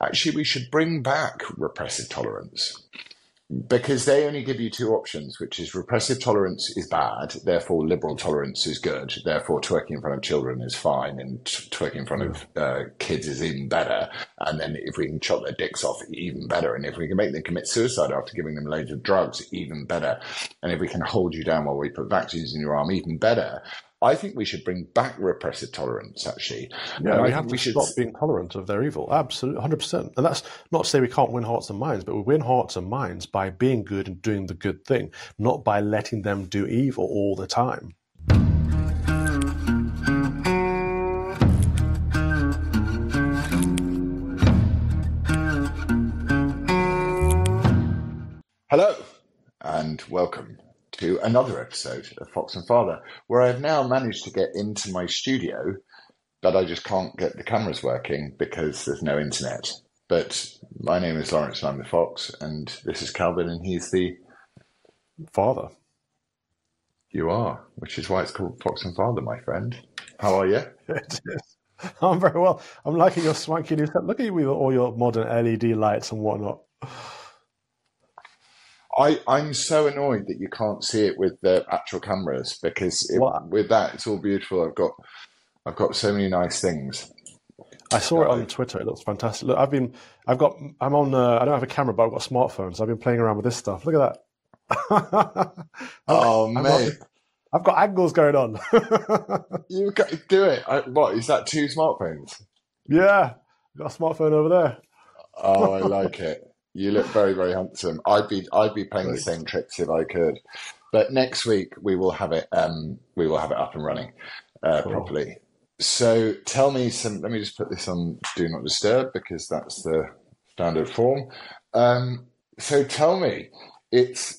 actually we should bring back repressive tolerance. Because they only give you two options, which is repressive tolerance is bad, therefore liberal tolerance is good, therefore twerking in front of children is fine, and twerking in front of kids is even better. And then if we can chop their dicks off, even better. And if we can make them commit suicide after giving them loads of drugs, even better. And if we can hold you down while we put vaccines in your arm, even better. I think we should bring back repressive tolerance, actually. Yeah, we have to stop being tolerant of their evil. Absolutely, 100%. And that's not to say we can't win hearts and minds, but we win hearts and minds by being good and doing the good thing, not by letting them do evil all the time. Hello, and welcome to another episode of Fox and Father, where I've now managed to get into my studio, but I just can't get the cameras working because there's no internet. But my name is Lawrence and I'm the Fox, and this is Calvin and he's the Father. You are, which is why it's called Fox and Father, my friend. How are you? It is. I'm very well. I'm liking your swanky new set. Look at you with all your modern LED lights and whatnot. I'm so annoyed that you can't see it with the actual cameras because with that it's all beautiful. I've got so many nice things. I saw it on Twitter. It looks fantastic. Look, I don't have a camera, but I've got a smartphone, so I've been playing around with this stuff. Look at that. Mate. I've got angles going on. You do it. What is that? 2 smartphones? Yeah, I've got a smartphone over there. Oh, I like it. You look very, very handsome. I'd be playing the same tricks if I could. But next week we will have it. We will have it up and running properly. So tell me some. Let me just put this on Do Not Disturb because that's the standard form. So tell me, it's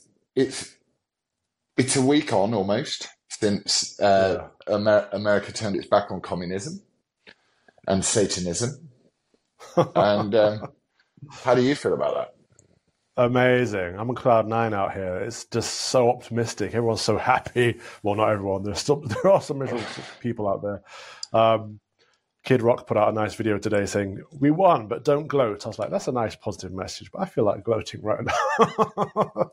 a week on almost since America turned its back on communism and Satanism, and. How do you feel about that? Amazing. I'm on cloud 9 out here. It's just so optimistic. Everyone's so happy. Well, not everyone. There are some miserable people out there. Kid Rock put out a nice video today saying, "We won, but don't gloat." I was like, that's a nice positive message, but I feel like gloating right now.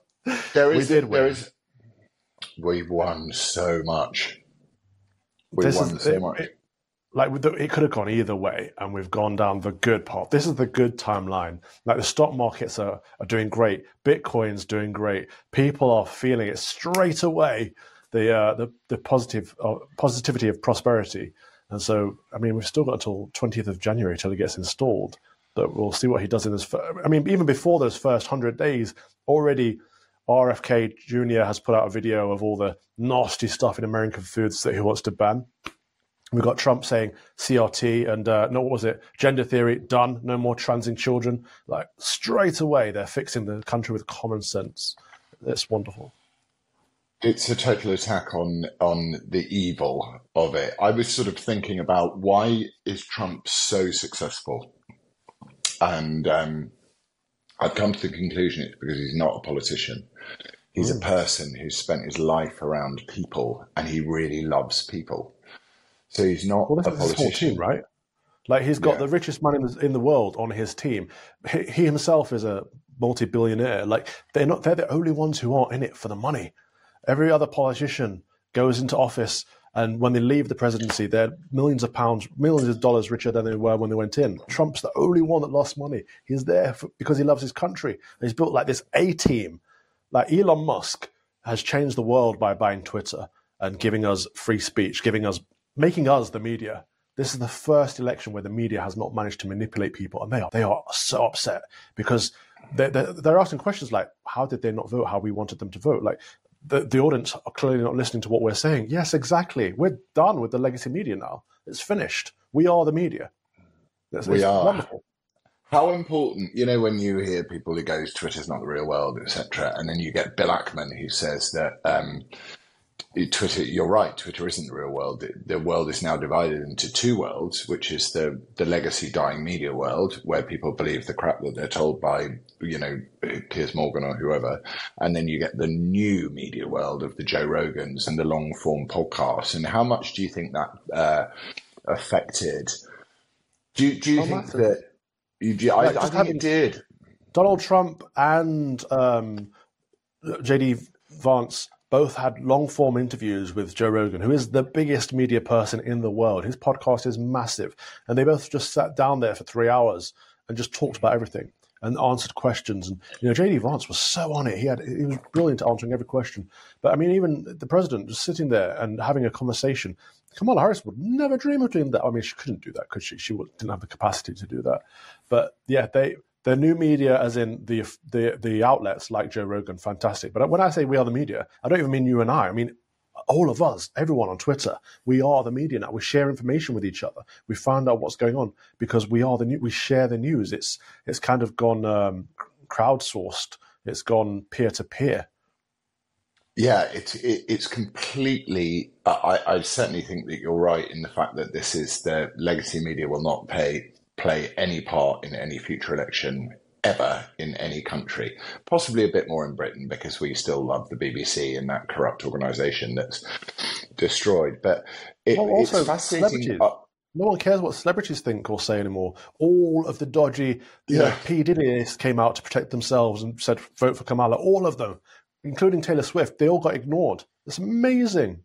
We won so much. We won so much. It could have gone either way, and we've gone down the good path. This is the good timeline. Like the stock markets are doing great, Bitcoin's doing great. People are feeling it straight away. The positivity of prosperity, and so I mean we've still got until 20th of January till it gets installed. But we'll see what he does in this. I mean, even before those first 100 days, already RFK Jr. has put out a video of all the nasty stuff in American foods that he wants to ban. We've got Trump saying CRT and gender theory, done, no more transing children. Like straight away, they're fixing the country with common sense. It's wonderful. It's a total attack on the evil of it. I was sort of thinking about why is Trump so successful? And I've come to the conclusion it's because he's not a politician. He's a person who's spent his life around people and he really loves people. So he's not a politician, his whole team, right? Like he's got the richest man in the world on his team. He himself is a multi-billionaire. Like they're the only ones who aren't in it for the money. Every other politician goes into office, and when they leave the presidency, they're millions of dollars richer than they were when they went in. Trump's the only one that lost money. He's there because he loves his country. He's built like this A-team. Like Elon Musk has changed the world by buying Twitter and giving us free speech, making us the media. This is the first election where the media has not managed to manipulate people, and they are so upset because they're asking questions like, how did they not vote how we wanted them to vote? Like the audience are clearly not listening to what we're saying. Yes, exactly. We're done with the legacy media now. It's finished. We are the media. It's wonderful. How important, when you hear people who go, Twitter's not the real world, etc., and then you get Bill Ackman who says that Twitter, you're right, Twitter isn't the real world. The world is now divided into 2 worlds, which is the legacy dying media world, where people believe the crap that they're told by, Piers Morgan or whoever. And then you get the new media world of the Joe Rogans and the long form podcasts. And how much do you think that affected? Do you think that, I think it did. Donald Trump and JD Vance both had long-form interviews with Joe Rogan, who is the biggest media person in the world. His podcast is massive. And they both just sat down there for 3 hours and just talked about everything and answered questions. And, JD Vance was so on it. He was brilliant at answering every question. But, I mean, even the president just sitting there and having a conversation, Kamala Harris would never dream of doing that. I mean, she couldn't do that, could she? She didn't have the capacity to do that. But, yeah, the new media, as in the outlets like Joe Rogan, fantastic. But when I say we are the media, I don't even mean you and I. I mean all of us, everyone on Twitter. We are the media now. We share information with each other. We find out what's going on because we are we share the news. It's kind of gone crowdsourced. It's gone peer to peer. Yeah, it's completely. I certainly think that you're right in the fact that this is the legacy media will not play any part in any future election ever in any country, possibly a bit more in Britain because we still love the BBC and that corrupt organisation that's destroyed. But it's fascinating. No one cares what celebrities think or say anymore. All of the dodgy P. Diddy's came out to protect themselves and said vote for Kamala. All of them, including Taylor Swift, they all got ignored. It's amazing.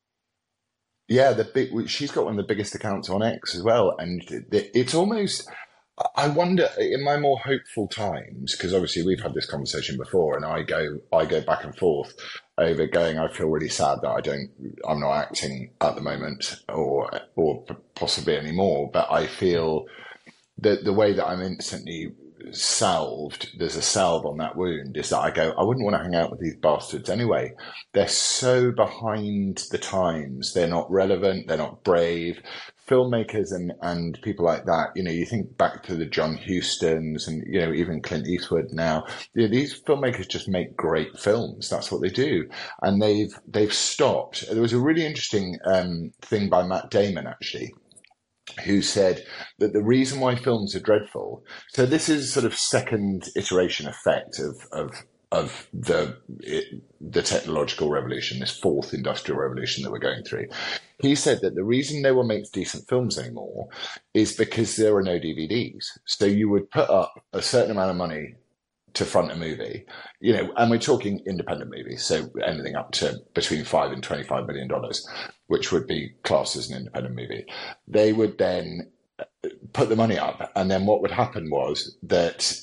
Yeah, she's got one of the biggest accounts on X as well, and it's almost. I wonder in my more hopeful times, because obviously we've had this conversation before, and I go back and forth over going. I feel really sad that I'm not acting at the moment, or possibly anymore. But I feel that the way that I'm instantly salved, there's a salve on that wound, is that I wouldn't want to hang out with these bastards anyway. They're so behind the times. They're not relevant. They're not brave. Filmmakers and people like that, you think back to the John Hustons and, even Clint Eastwood now, these filmmakers just make great films. That's what they do. And they've stopped. There was a really interesting thing by Matt Damon, actually, who said that the reason why films are dreadful, so this is sort of second iteration effect of the technological revolution, this fourth industrial revolution that we're going through. He said that the reason no one makes decent films anymore is because there are no DVDs. So you would put up a certain amount of money to front a movie, and we're talking independent movies, so anything up to between $5 and $25 million, which would be classed as an independent movie. They would then put the money up, and then what would happen was that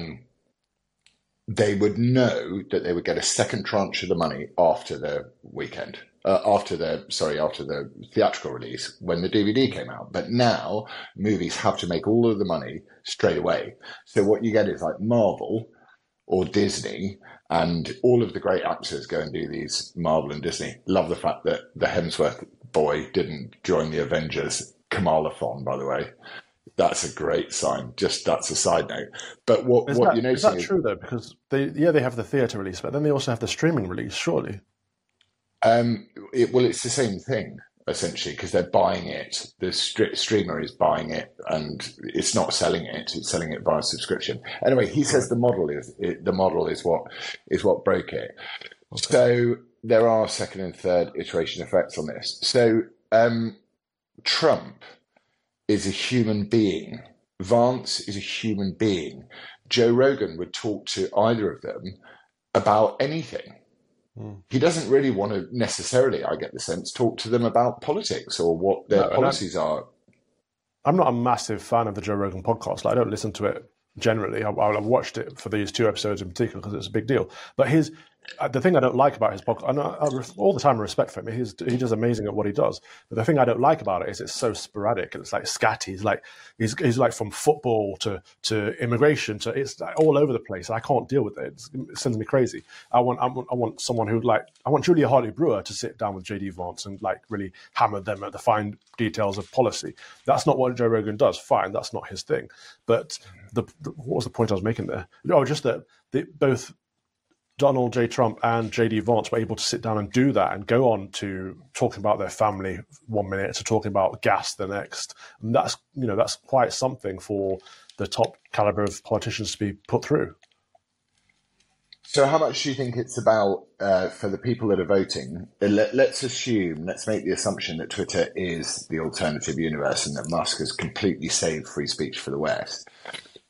they would know that they would get a second tranche of the money after the weekend, after the theatrical release when the DVD came out. But now movies have to make all of the money straight away. So what you get is like Marvel or Disney, and all of the great actors go and do these. Marvel and Disney. Love the fact that the Hemsworth boy didn't join the Avengers. Kamala-thon, by the way. That's a great sign. Just that's a side note. But what you're noticing is that true though? Because they have the theatre release, but then they also have the streaming release, surely. It's the same thing essentially because they're buying it. The streamer is buying it, and it's not selling it. It's selling it via subscription. Anyway, he says the model is what broke it. Okay. So there are second and third iteration effects on this. So Trump is a human being. Vance is a human being. Joe Rogan would talk to either of them about anything. He doesn't really want to necessarily, I get the sense, talk to them about politics or what their policies are. I'm not a massive fan of the Joe Rogan podcast. I don't listen to it generally. I've watched it for these 2 episodes in particular because it's a big deal. But the thing I don't like about his podcast, all the time I respect for him, he does amazing at what he does. But the thing I don't like about it is it's so sporadic and it's like scatty. He's like from football to immigration to it's like all over the place. I can't deal with it. It sends me crazy. I want someone who I want Julia Hartley-Brewer to sit down with JD Vance and really hammer them at the fine details of policy. That's not what Joe Rogan does. Fine, that's not his thing. But what was the point I was making there? Oh, just that both Donald J. Trump and J.D. Vance were able to sit down and do that and go on to talking about their family 1 minute to talking about gas the next. And that's quite something for the top caliber of politicians to be put through. So how much do you think it's about for the people that are voting? Let's make the assumption that Twitter is the alternative universe and that Musk has completely saved free speech for the West.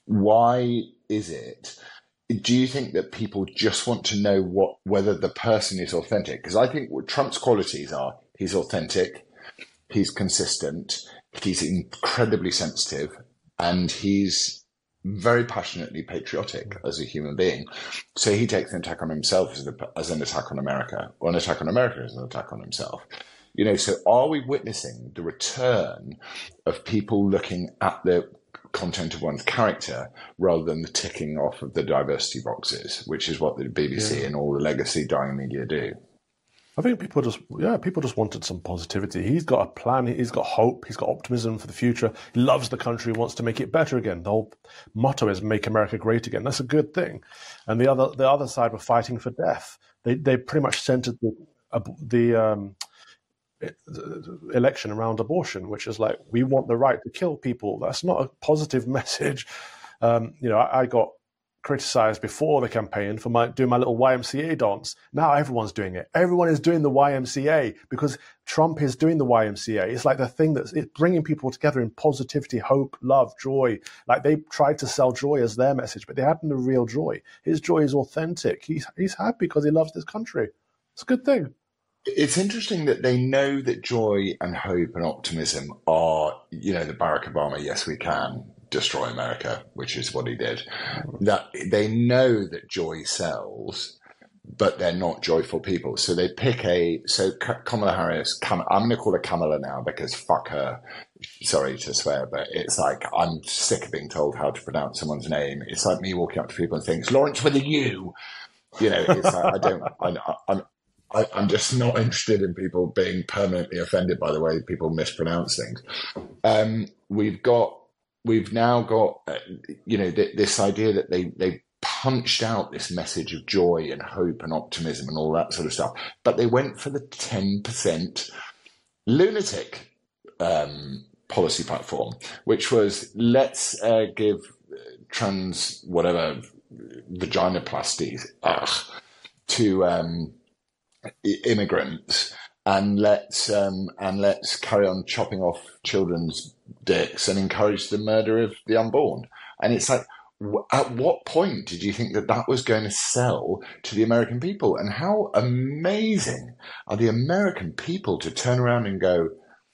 Why is it? Do you think that people just want to know whether the person is authentic? Because I think what Trump's qualities are, he's authentic, he's consistent, he's incredibly sensitive, and he's very passionately patriotic as a human being. So he takes an attack on himself as an attack on America, or an attack on America as an attack on himself. So are we witnessing the return of people looking at the content of one's character rather than the ticking off of the diversity boxes, which is what the BBC and all the legacy dying media do? I think people just wanted some positivity. He's got a plan. He's got hope. He's got optimism for the future. He loves the country, wants to make it better again. The whole motto is "Make America Great Again." That's a good thing. And the other side were fighting for death. They pretty much centered the election around abortion, which is like, we want the right to kill people. That's not a positive message. I got criticized before the campaign for doing my little YMCA dance. Now everyone's doing it. Everyone is doing the YMCA because Trump is doing the YMCA. It's like the thing that's bringing people together in positivity, hope, love, joy. Like, they tried to sell joy as their message, but they had no real joy. His joy is authentic. He's happy because he loves this country. It's a good thing. It's interesting that they know that joy and hope and optimism are, the Barack Obama, yes, we can destroy America, which is what he did. That they know that joy sells, but they're not joyful people. So they pick Kamala Harris, I'm going to call her Kamala now because fuck her. Sorry to swear, but it's like, I'm sick of being told how to pronounce someone's name. It's like me walking up to people and saying, Lawrence with a U. It's like, I'm just not interested in people being permanently offended by the way people mispronounce things. We've now got, this idea that they punched out this message of joy and hope and optimism and all that sort of stuff, but they went for the 10% lunatic policy platform, which was, let's give trans whatever vaginoplasties to immigrants, and let's carry on chopping off children's dicks and encourage the murder of the unborn. And it's like, at what point did you think that was going to sell to the American people? And how amazing are the American people to turn around and go,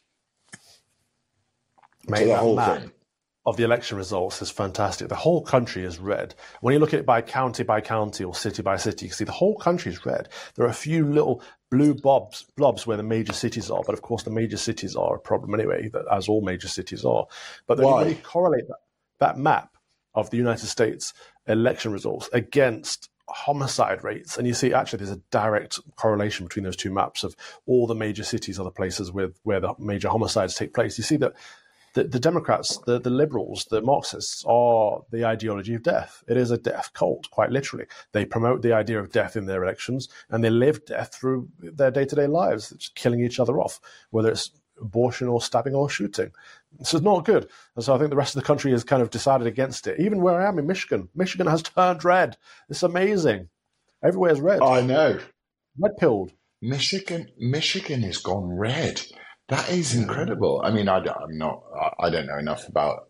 mate, the whole thing of the election results is fantastic. The whole country is red. When you look at it by county or city by city, you can see the whole country is red. There are a few little blue blobs where the major cities are, but of course the major cities are a problem anyway, as all major cities are. But then when you correlate that map of the United States election results against homicide rates, and you see actually there's a direct correlation between those two maps of all the major cities are the places where the major homicides take place. You see that the Democrats, the liberals, the Marxists are the ideology of death. It is a death cult, quite literally. They promote the idea of death in their elections, and they live death through their day-to-day lives, just killing each other off, whether it's abortion or stabbing or shooting. This is not good. And so I think the rest of the country has kind of decided against it. Even where I am in Michigan has turned red. It's amazing. Everywhere is red. I know. Red-pilled. Michigan has gone red. That is incredible. I mean, I don't know enough about,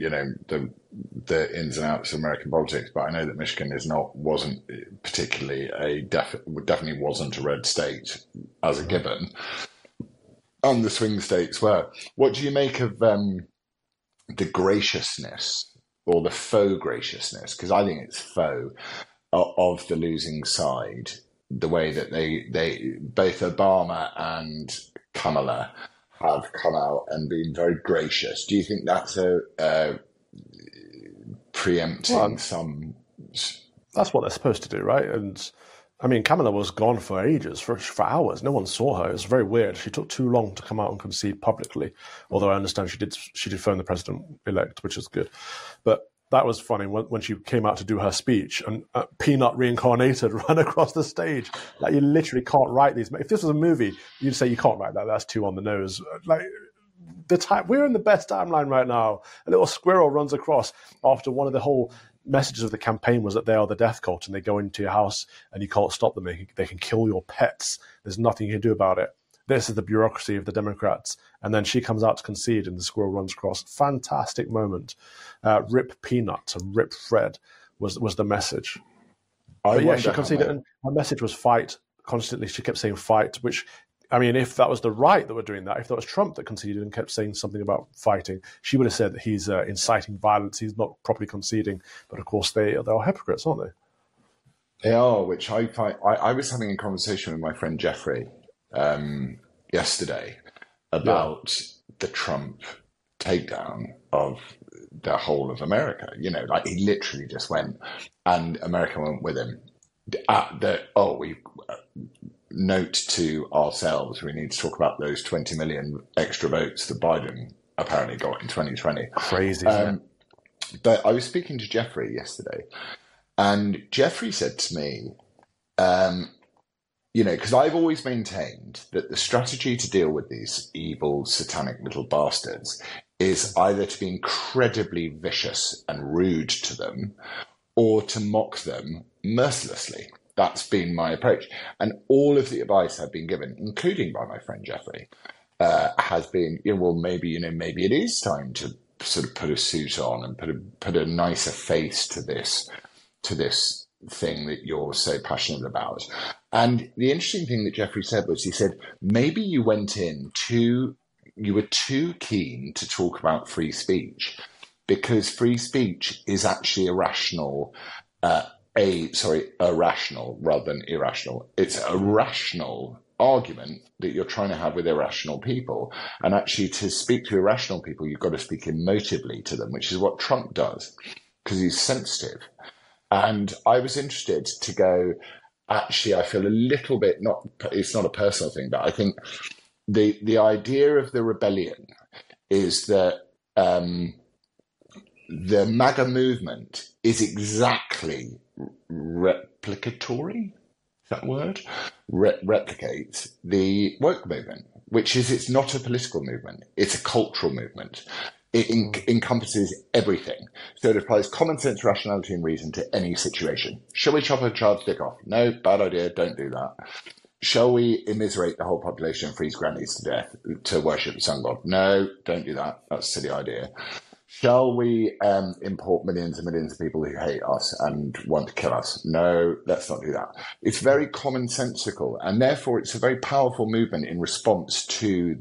the ins and outs of American politics, but I know that Michigan wasn't particularly definitely wasn't a red state as a given. And the swing states were. What do you make of the graciousness or the faux graciousness? Because I think it's faux of the losing side. The way that they both Obama and Kamala have come out and been very gracious. Do you think that's a preempting some? That's what they're supposed to do, right? And I mean, Kamala was gone for ages, for hours. No one saw her. It was very weird. She took too long to come out and concede publicly. Although I understand she did phone the president-elect, which is good. But that was funny when she came out to do her speech and Peanut reincarnated ran across the stage. Like, you literally can't write these. If this was a movie, you'd say you can't write that. That's too on the nose. Like, we're in the best timeline right now. A little squirrel runs across after one of the whole messages of the campaign was that they are the death cult and they go into your house and you can't stop them. They can kill your pets. There's nothing you can do about it. This is the bureaucracy of the Democrats. And then she comes out to concede and the squirrel runs across. Fantastic moment. Rip Peanut and Rip Fred was the message. But yeah, she conceded, and her message was fight. Constantly, she kept saying fight, which, I mean, if that was the right that were doing that, if that was Trump that conceded and kept saying something about fighting, she would have said that he's inciting violence, he's not properly conceding. But of course, they're hypocrites, aren't they? They are, which I find. I was having a conversation with my friend Jeffrey yesterday about the Trump takedown of the whole of America. You know, like he literally just went, and America went with him. We note to ourselves, we need to talk about those 20 million extra votes that Biden apparently got in 2020. Crazy, isn't it? But I was speaking to Jeffrey yesterday, and Jeffrey said to me, you know, because I've always maintained that the strategy to deal with these evil, satanic little bastards is either to be incredibly vicious and rude to them or to mock them mercilessly. That's been my approach. And all of the advice I've been given, including by my friend Jeffrey, has been, maybe it is time to sort of put a suit on and put a nicer face to this thing that you're so passionate about. And the interesting thing that Jeffrey said was, he said, maybe you went in you were too keen to talk about free speech, because free speech is actually irrational rather than irrational. It's a rational argument that you're trying to have with irrational people. And actually, to speak to irrational people, you've got to speak emotively to them, which is what Trump does, because he's sensitive. And I was interested to go, actually, I feel a little bit, it's not a personal thing, but I think the idea of the rebellion is that the MAGA movement is exactly replicatory. Is that a word? Replicates the woke movement, which is, it's not a political movement. It's a cultural movement. It encompasses everything. So it applies common sense, rationality, and reason to any situation. Shall we chop a child's dick off? No, bad idea. Don't do that. Shall we immiserate the whole population and freeze grannies to death to worship the sun god? No, don't do that. That's a silly idea. Shall we import millions and millions of people who hate us and want to kill us? No, let's not do that. It's very commonsensical, and therefore it's a very powerful movement in response to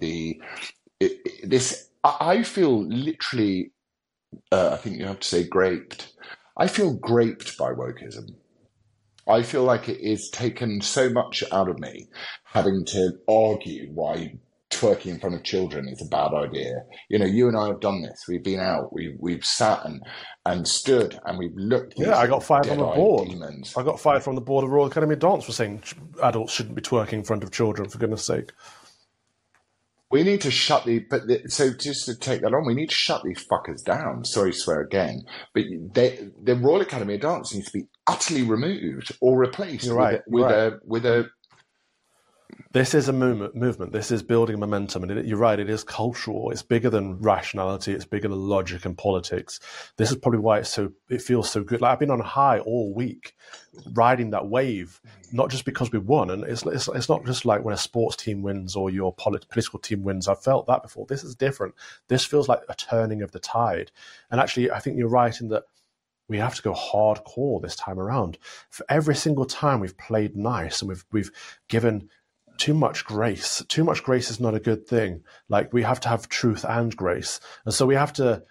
this. I feel literally, I think you have to say graped. I feel graped by wokeism. I feel like it is taken so much out of me having to argue why twerking in front of children is a bad idea. You know, you and I have done this. We've been out. We've sat and stood and we've looked. Yeah, I got fired from the board. Demons. I got fired from the board of Royal Academy of Dance for saying adults shouldn't be twerking in front of children, for goodness sake. We need to so just to take that on, we need to shut these fuckers down. Sorry to swear again, but the Royal Academy of Dance needs to be utterly removed or replaced with a. This is a movement. This is building momentum. And you're right, it is cultural. It's bigger than rationality. It's bigger than logic and politics. This is probably why it feels so good. Like, I've been on a high all week, riding that wave, not just because we won. And it's not just like when a sports team wins or your political team wins. I've felt that before. This is different. This feels like a turning of the tide. And actually, I think you're right in that we have to go hardcore this time around. For every single time we've played nice and we've given too much grace. Too much grace is not a good thing. Like, we have to have truth and grace. And so we have to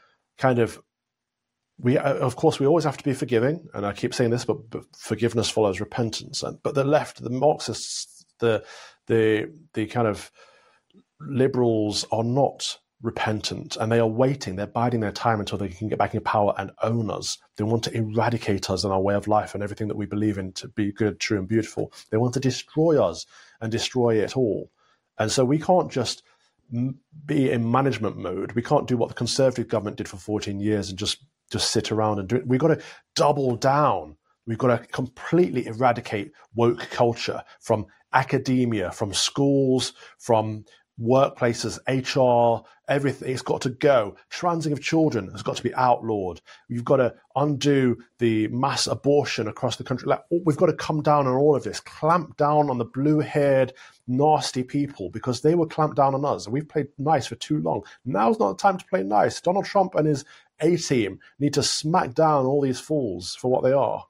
of course, we always have to be forgiving. And I keep saying this, but forgiveness follows repentance. But the left, the Marxists, the kind of liberals are not repentant, and they are waiting. They're biding their time until they can get back in power and own us. They want to eradicate us and our way of life and everything that we believe in to be good, true, and beautiful. They want to destroy us and destroy it all. And so we can't just be in management mode. We can't do what the Conservative government did for 14 years and just sit around and do it. We've got to double down. We've got to completely eradicate woke culture from academia, from schools, from workplaces, HR, everything. It's got to go. Transing of children has got to be outlawed. You've got to undo the mass abortion across the country. Like, we've got to come down on all of this, clamp down on the blue-haired, nasty people, because they were clamped down on us. We've played nice for too long. Now's not the time to play nice. Donald Trump and his A-team need to smack down all these fools for what they are.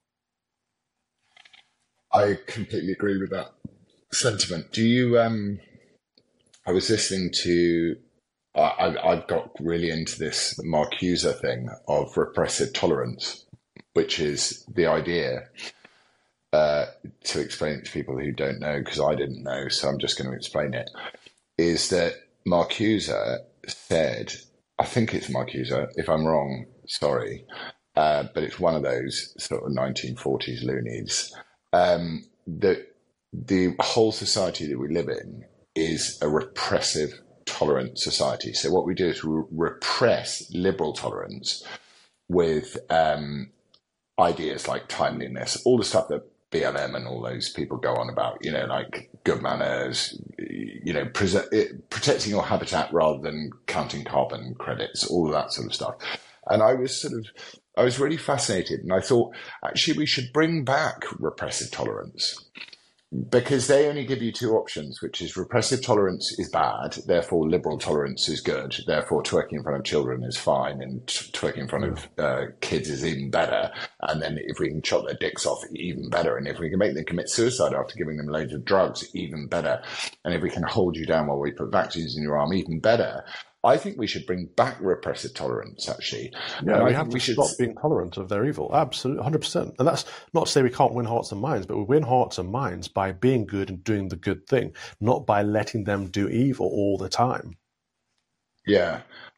I completely agree with that sentiment. Do you... I was listening to, I got really into this Marcuse thing of repressive tolerance, which is the idea, to explain it to people who don't know, because I didn't know, so I'm just going to explain it, is that Marcuse said, I think it's Marcuse, if I'm wrong, sorry, but it's one of those sort of 1940s loonies, that the whole society that we live in is a repressive, tolerant society. So what we do is we repress liberal tolerance with ideas like timeliness, all the stuff that BLM and all those people go on about, like good manners, protecting your habitat rather than counting carbon credits, all of that sort of stuff. And I was really fascinated, and I thought, actually, we should bring back repressive tolerance. Because they only give you two options, which is repressive tolerance is bad, therefore liberal tolerance is good, therefore twerking in front of children is fine, and twerking in front of kids is even better. And then if we can chop their dicks off, even better. And if we can make them commit suicide after giving them loads of drugs, even better. And if we can hold you down while we put vaccines in your arm, even better. I think we should bring back repressive tolerance, actually. Yeah, and we have to stop being tolerant of their evil. Absolutely, 100%. And that's not to say we can't win hearts and minds, but we win hearts and minds by being good and doing the good thing, not by letting them do evil all the time. Yeah,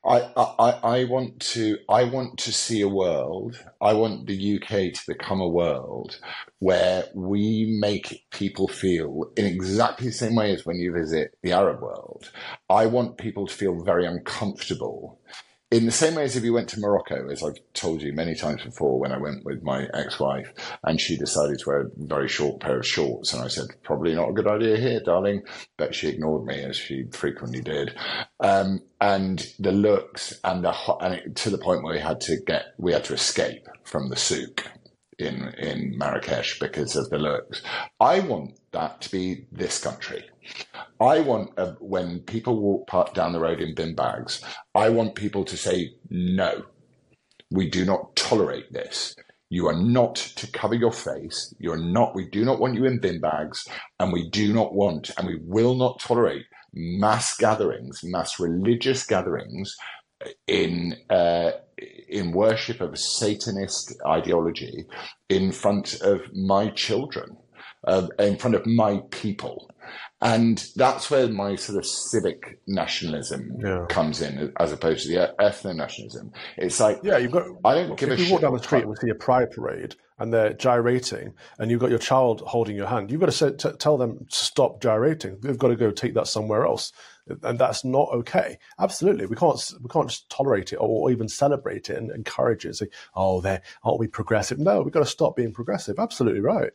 I want to see a world. I want the UK to become a world where we make people feel in exactly the same way as when you visit the Arab world. I want people to feel very uncomfortable. In the same way as if you went to Morocco, as I've told you many times before, when I went with my ex-wife and she decided to wear a very short pair of shorts. And I said, probably not a good idea here, darling. But she ignored me, as she frequently did. And the looks and to the point where we had to escape from the souk in Marrakesh because of the looks. I want that to be this country. I want, when people walk down the road in bin bags, I want people to say, no, we do not tolerate this. You are not to cover your face. We do not want you in bin bags, and we do not want, and we will not tolerate mass gatherings, mass religious gatherings in worship of a Satanist ideology in front of my children, in front of my people. And that's where my sort of civic nationalism comes in, as opposed to the ethno-nationalism. It's like, I don't give a shit. If you walk down the street and we see a pride parade and they're gyrating and you've got your child holding your hand, you've got to tell them to stop gyrating. They've got to go take that somewhere else. And that's not okay. Absolutely. We can't just tolerate it or even celebrate it and encourage it. Say, aren't we progressive? No, we've got to stop being progressive. Absolutely right.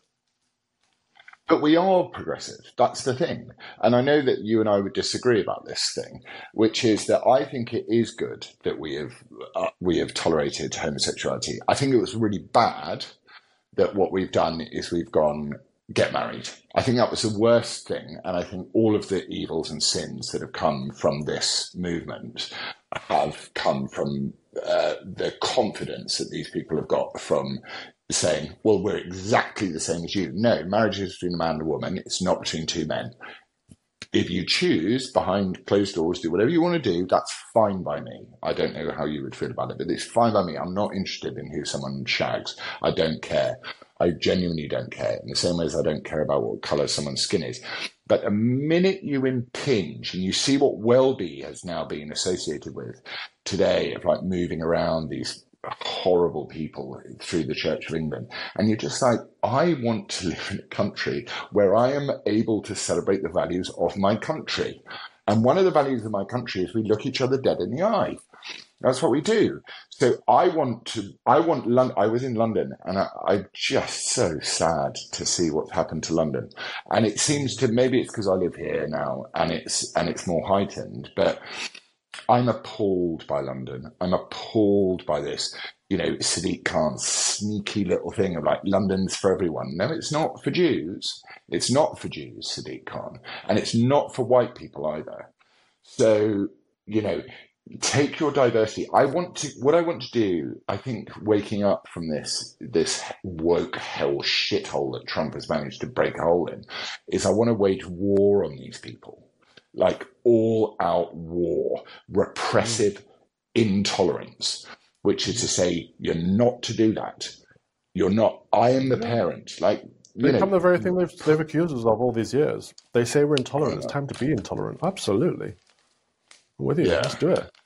But we are progressive. That's the thing. And I know that you and I would disagree about this thing, which is that I think it is good that we have tolerated homosexuality. I think it was really bad that what we've done is we've gone, get married. I think that was the worst thing. And I think all of the evils and sins that have come from this movement have come from the confidence that these people have got from saying, well, we're exactly the same as you. No, marriage is between a man and a woman. It's not between two men. If you choose behind closed doors, do whatever you want to do, that's fine by me. I don't know how you would feel about it, but it's fine by me. I'm not interested in who someone shags. I don't care. I genuinely don't care. In the same way as I don't care about what colour someone's skin is. But the minute you impinge, and you see what Welby has now been associated with today, of like moving around these horrible people through the Church of England, and you're just like, I want to live in a country where I am able to celebrate the values of my country. And one of the values of my country is we look each other dead in the eye. That's what we do. So I want London. I was in London and I'm just so sad to see what's happened to London. And it seems to, maybe it's because I live here now and it's more heightened, but I'm appalled by London. I'm appalled by this, Sadiq Khan's sneaky little thing of like, London's for everyone. No, it's not for Jews. It's not for Jews, Sadiq Khan. And it's not for white people either. So, take your diversity. What I want to do, I think, waking up from this woke hell shithole that Trump has managed to break a hole in, is I want to wage war on these people. Like all out war, repressive intolerance, which is to say, you're not to do that. You're not. I am the parent. Like, they become the very thing they've accused us of all these years. They say we're intolerant. It's time to be intolerant. Absolutely. I'm with you. Yeah. Let's do it.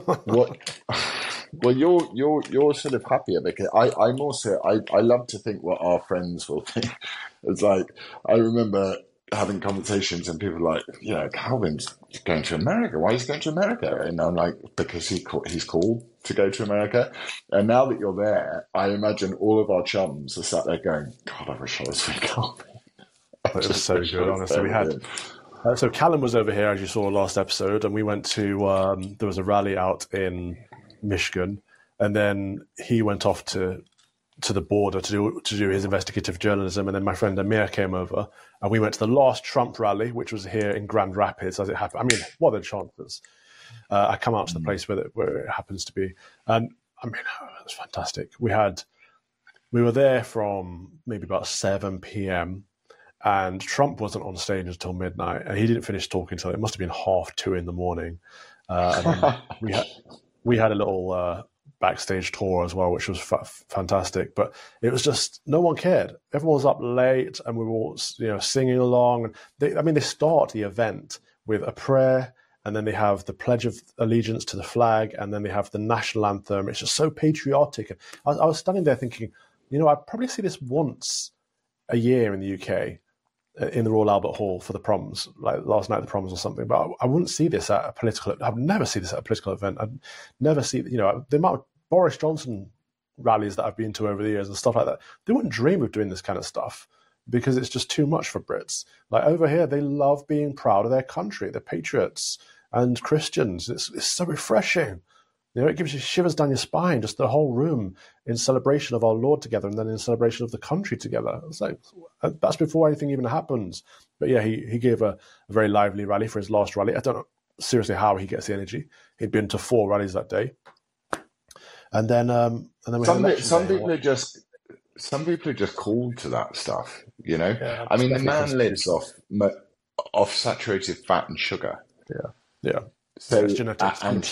Well, you're sort of happier because I'm also I love to think what our friends will think. It's like I remember having conversations and people are like, Calvin's going to America. Why is he going to America? And I'm like, because he's called to go to America. And now that you're there, I imagine all of our chums are sat there going, God, I wish I was with Calvin. It was so good, honestly. We had. So Callum was over here, as you saw last episode, and we went to, there was a rally out in Michigan, and then he went off to the border to do his investigative journalism, and then my friend Amir came over, and we went to the last Trump rally, which was here in Grand Rapids, as it happened. I mean, what are the chances? I come out to the place where it happens to be, and I mean, it was fantastic. We were there from maybe about 7 p.m., and Trump wasn't on stage until midnight, and he didn't finish talking until it must have been 2:30 in the morning. And we had a little backstage tour as well, which was fantastic. But it was just no one cared. Everyone was up late, and we were all singing along. And they start the event with a prayer, and then they have the Pledge of Allegiance to the flag, and then they have the national anthem. It's just so patriotic. I was standing there thinking, I probably see this once a year in the UK. In the Royal Albert Hall for the proms, like last night, the proms or something. But I wouldn't see this at a political. I'd never see this at a political event. I'd never see, the amount of Boris Johnson rallies that I've been to over the years and stuff like that. They wouldn't dream of doing this kind of stuff because it's just too much for Brits. Like over here, they love being proud of their country. They're patriots and Christians. It's so refreshing. It gives you shivers down your spine, just the whole room in celebration of our Lord together and then in celebration of the country together. It's like, that's before anything even happens. But yeah, he gave a very lively rally for his last rally. I don't know seriously how he gets the energy. He'd been to 4 rallies that day. And then we some people are just called to that stuff, Yeah, I mean, the man lives off saturated fat and sugar. Yeah. So, genetics, and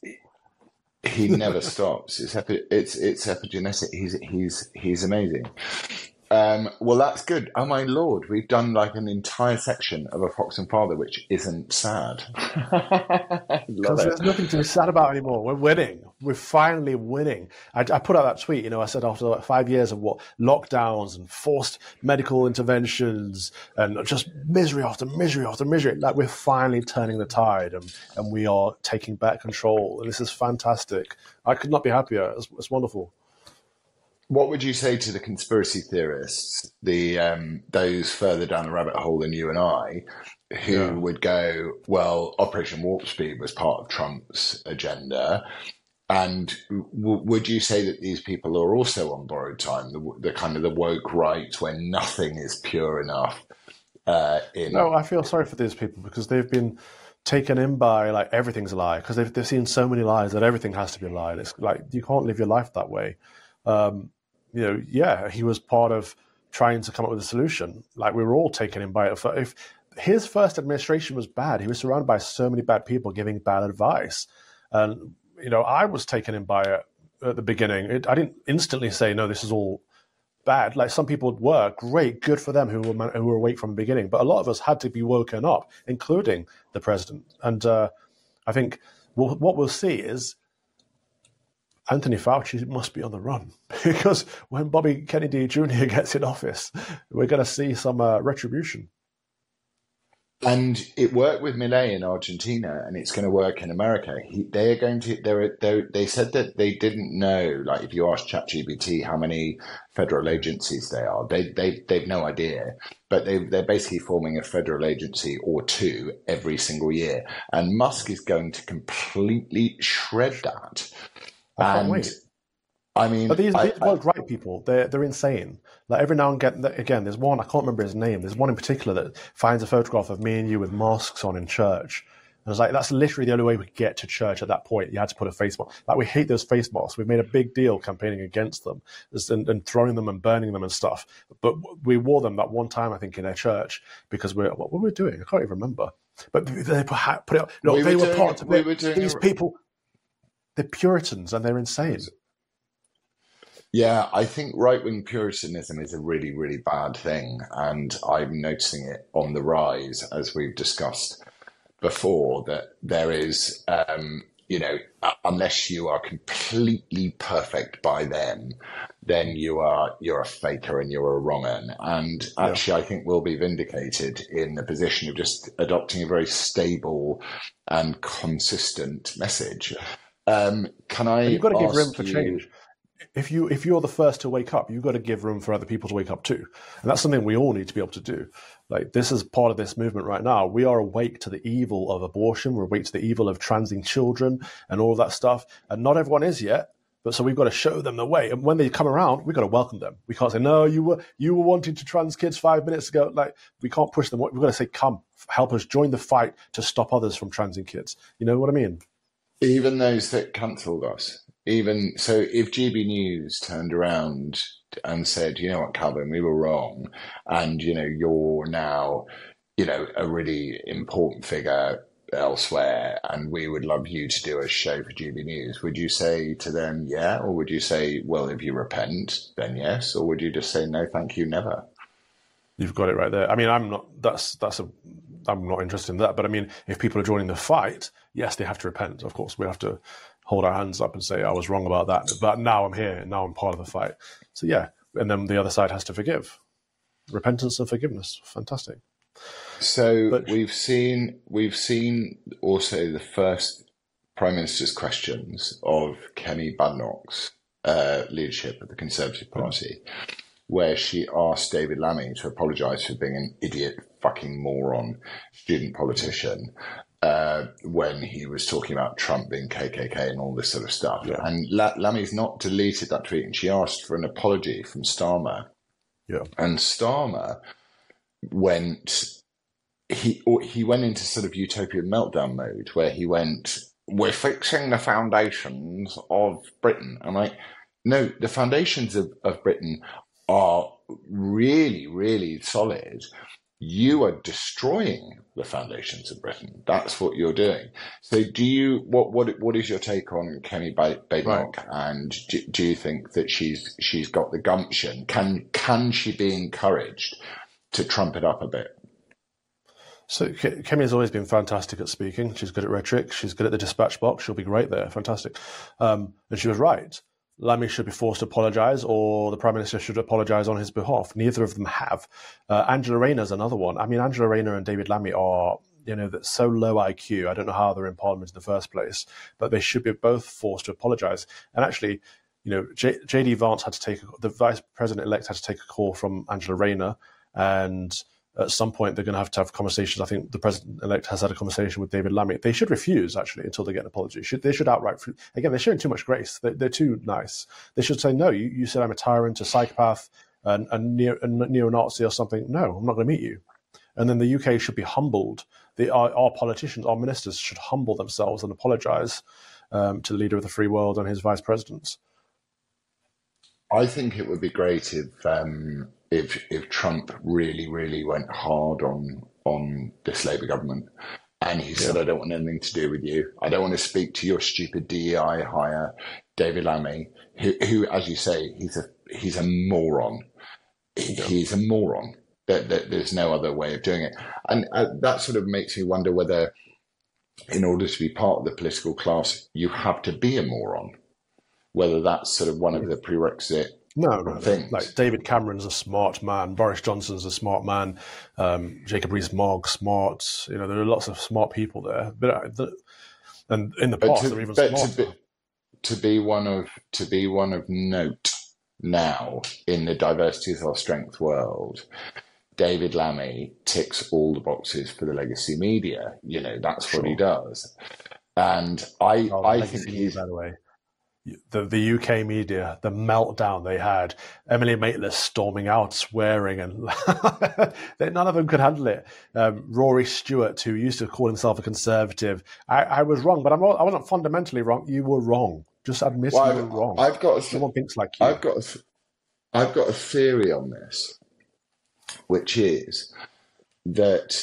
he never stops. It's epigenetic. He's amazing. Well, that's good. Oh my Lord, we've done like an entire section of A Fox and Father, which isn't sad. Because there's nothing to be sad about anymore. We're winning. We're finally winning. I put out that tweet. I said after like 5 years of lockdowns and forced medical interventions and just misery after misery after misery, like we're finally turning the tide and we are taking back control. And this is fantastic. I could not be happier. It's wonderful. What would you say to the conspiracy theorists, those further down the rabbit hole than you and I, who would go, well, Operation Warp Speed was part of Trump's agenda, and would you say that these people are also on borrowed time, the kind of the woke right, where nothing is pure enough? No, I feel sorry for these people because they've been taken in by like everything's a lie because they've seen so many lies that everything has to be a lie. It's like you can't live your life that way. He was part of trying to come up with a solution. Like we were all taken in by it. If his first administration was bad, he was surrounded by so many bad people giving bad advice. And, I was taken in by it at the beginning. I didn't instantly say, no, this is all bad. Like some people were great, good for them who were awake from the beginning. But a lot of us had to be woken up, including the president. And I think what we'll see is Anthony Fauci must be on the run because when Bobby Kennedy Jr. gets in office, we're going to see some retribution. And it worked with Milei in Argentina, and it's going to work in America. They are going to. They said that they didn't know. Like, if you ask ChatGPT how many federal agencies they are, they've no idea. But they're basically forming a federal agency or two every single year, and Musk is going to completely shred that. I can't wait. I mean, but these woke right people, they're insane. Like, every now and again, there's one, I can't remember his name. There's one in particular that finds a photograph of me and you with masks on in church. And it's like, that's literally the only way we could get to church at that point. You had to put a face mask. Like, we hate those face masks. We've made a big deal campaigning against them and throwing them and burning them and stuff. But we wore them that one time, I think, in their church because what were we doing? I can't even remember. But they put it up. No, they were part of it. These people, they're Puritans and they're insane. Yeah, I think right-wing Puritanism is a really, really bad thing, and I'm noticing it on the rise, as we've discussed before, that there is, unless you are completely perfect by them, then you're a faker and you're a wrong un. And actually, I think we'll be vindicated in the position of just adopting a very stable and consistent message. You've got to give room for change. If you're the first to wake up, you've got to give room for other people to wake up too. And that's something we all need to be able to do. Like, this is part of this movement right now. We are awake to the evil of abortion. We're awake to the evil of transing children and all of that stuff. And not everyone is yet. But so we've got to show them the way. And when they come around, we've got to welcome them. We can't say, no, you were wanting to trans kids 5 minutes ago. Like, we can't push them. We've got to say, come, help us join the fight to stop others from transing kids. You know what I mean? Even those that cancelled us. Even so, if GB News turned around and said, you know what, Calvin, we were wrong, and you're now, a really important figure elsewhere, and we would love you to do a show for GB News, would you say to them, yeah, or would you say, well, if you repent, then yes, or would you just say, no, thank you, never? You've got it right there. I mean, I'm not interested in that, but I mean, if people are joining the fight, yes, they have to repent. Of course, we have to hold our hands up and say, I was wrong about that, but now I'm here, now I'm part of the fight. So yeah, and then the other side has to forgive. Repentance and forgiveness, fantastic. So we've seen also the first Prime Minister's questions of Kemi Badenoch's leadership of the Conservative Party, where she asked David Lammy to apologise for being an idiot, fucking moron, student politician, when he was talking about Trump being KKK and all this sort of stuff. Yeah. And Lammy's not deleted that tweet, and she asked for an apology from Starmer. Yeah. And Starmer went into sort of utopian meltdown mode, where he went, we're fixing the foundations of Britain. And no, the foundations of Britain are really, really solid. You are destroying the foundations of Britain. That's what you're doing. So what is your take on Kemi Badenoch? Right. And do you think that she's got the gumption? Can she be encouraged to trump it up a bit? So Kemi has always been fantastic at speaking. She's good at rhetoric. She's good at the dispatch box. She'll be great there. Fantastic. And she was right. Lammy should be forced to apologise, or the Prime Minister should apologise on his behalf. Neither of them have. Angela Rayner is another one. I mean, Angela Rayner and David Lammy are, so low IQ. I don't know how they're in Parliament in the first place, but they should be both forced to apologise. And actually, J.D. Vance the Vice President-elect had to take a call from Angela Rayner, and at some point they're going to have conversations. I think the President-elect has had a conversation with David Lammy. They should refuse, actually, until they get an apology. They should outright... Again, they're showing too much grace. They're too nice. They should say, no, you said I'm a tyrant, a psychopath, a neo-Nazi or something. No, I'm not going to meet you. And then the UK should be humbled. Our politicians, our ministers should humble themselves and apologise to the leader of the free world and his vice presidents. I think it would be great if Trump really, really went hard on this Labour government, and he said, I don't want anything to do with you. I don't want to speak to your stupid DEI hire, David Lammy, who, as you say, he's a moron. He's a moron. There's no other way of doing it. And that sort of makes me wonder whether, in order to be part of the political class, you have to be a moron. Whether that's sort of one of the prerequisite No. things. Like David Cameron's a smart man. Boris Johnson's a smart man. Jacob Rees-Mogg, smart. There are lots of smart people there. And in the past, they're even smarter. To be one of note now in the diversity is our strength world, David Lammy ticks all the boxes for the legacy media. That's what he does. And I think he's, by the way, the UK media, the meltdown they had, Emily Maitlis storming out, swearing, and none of them could handle it. Rory Stewart, who used to call himself a conservative, I was wrong, but I wasn't fundamentally wrong. You were wrong. Just admit you were wrong. No one thinks like you. I've got a theory on this, which is that